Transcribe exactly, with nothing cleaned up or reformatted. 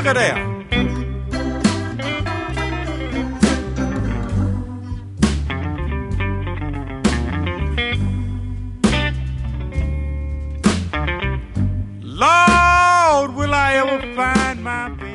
Look at there. Lord, will I ever find my